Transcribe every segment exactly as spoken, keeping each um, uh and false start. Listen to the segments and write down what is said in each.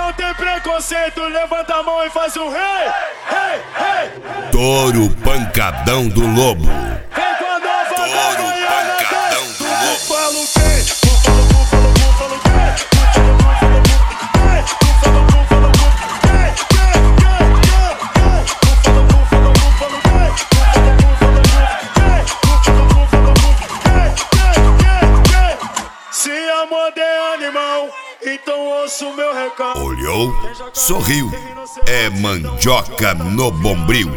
não tem preconceito, levanta a mão e faz um rei, rei, rei. Touro pancadão do lobo. Vem quando a Touro pancadão do lobo. Búfalo quem? Búfalo, búfalo, búfalo quem? Búfalo, búfalo, búfalo quem? Búfalo, búfalo, búfalo quem? Búfalo, búfalo, búfalo quem? Se a moda é animal, então ouço o meu recado. Olhou, sorriu, é mandioca no bombril.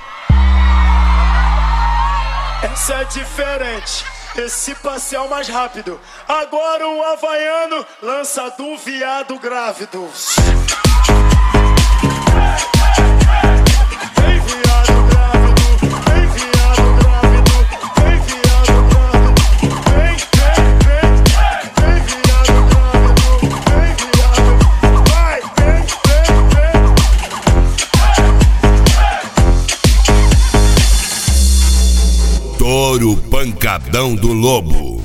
Essa é diferente, esse passe é o mais rápido. Agora o havaiano lança do viado grávido. Vem viado grávido, vem viado grávido, vem viado grávido. Vem, vem, vem, vem viado grávido, vem viado. Vai, vem, vem, vem. Touro pancadão do lobo.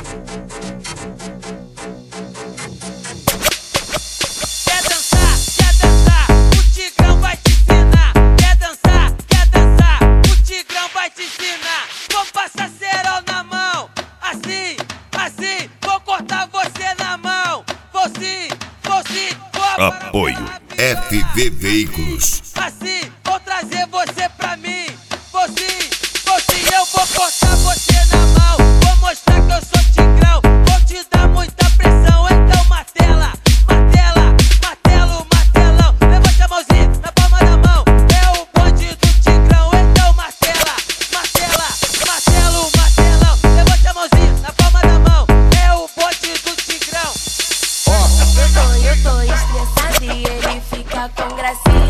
Quer dançar, quer dançar, o Tigrão vai te ensinar. Quer dançar, quer dançar, o Tigrão vai te ensinar. Vou passar cerol na mão, assim, assim, vou cortar você na mão. Vou sim, vou sim, vou agora Apoio pela F V Veículos. Assim, vou trazer você pra mim. Vou sim, vou sim, eu vou cortar você na mão. Vou mostrar que eu sou Tigrão, vou te dar muita pressão. Então martela, martela, martelo, martelão. Levante a mãozinha na palma da mão. É o bonde do Tigrão, então martela, martela, martelo, martelão. Levante a mãozinha na palma da mão. É o bonde do Tigrão. Eu tô, eu tô estressada e ele fica com gracinha.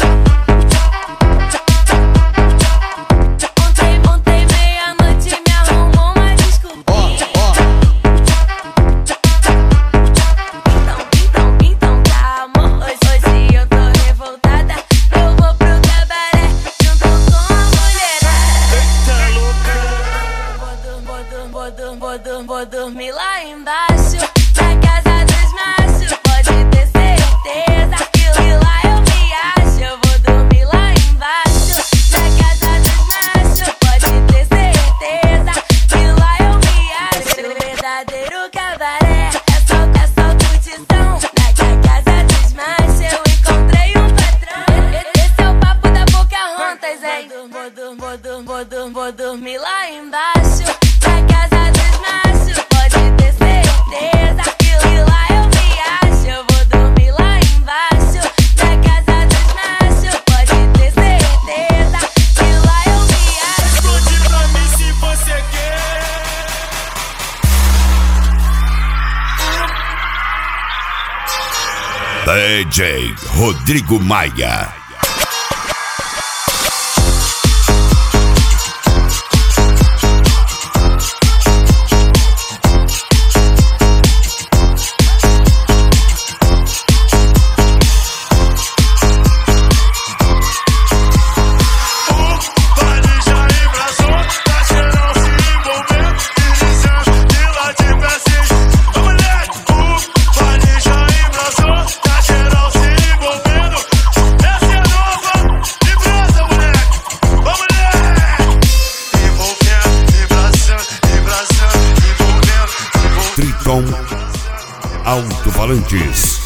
Ontem, ontem meia-noite me arrumou uma desculpinha. Então, então, então tá, amor. Hoje, hoje eu tô revoltada. Eu vou pro cabaré junto com a mulherada. Vou, dur- vou, dur- vou, dur- vou, dur- vou dormir lá embaixo, na casa dos machos. Pode ter certeza que lá eu me acho. Eu vou dormir lá embaixo, na casa dos machos. Pode ter certeza que lá eu me acho. O verdadeiro cabaré é só, é só curtição. Na casa dos machos eu encontrei um patrão. Esse é o papo da Pocahontas, hein? Vou, dur- vou, dur- vou, dur- vou dormir lá embaixo, na casa dos machos. Pode ter certeza que lá eu me acho. Eu vou dormir lá embaixo, na casa dos machos. Pode ter certeza que lá eu me acho. Explode pra mim se você quer. D J Rodrigo Maia. Vale já embrasou, tá geral se envolvendo, deslizando de lá de pra cima. Ô moleque, o vale já embrasou, tá geral se envolvendo. Essa é nova, vibração, moleque. Ô moleque, envolvendo, vibração, vibração, envolvendo, envolvendo. Triton Alto-Falantes.